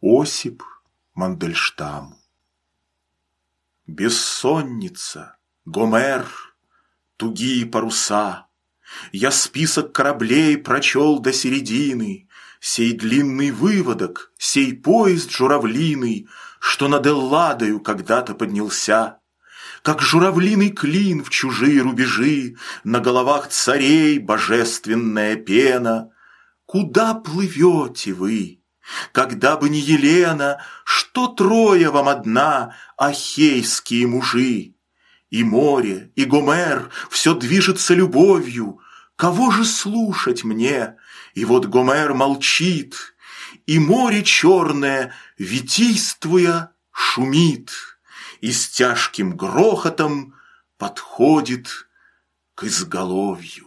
Осип Мандельштам. Бессонница, Гомер, тугие паруса. Я список кораблей прочел до середины, сей длинный выводок, сей поезд журавлиный, что над Элладою когда-то поднялся. Как журавлиный клин в чужие рубежи, на головах царей божественная пена. Куда плывете вы? Когда бы не Елена, что Троя вам одна, ахейские мужи? И море, и Гомер, все движется любовью. Кого же слушать мне? И вот Гомер молчит, и море черное, витийствуя, шумит, и с тяжким грохотом подходит к изголовью.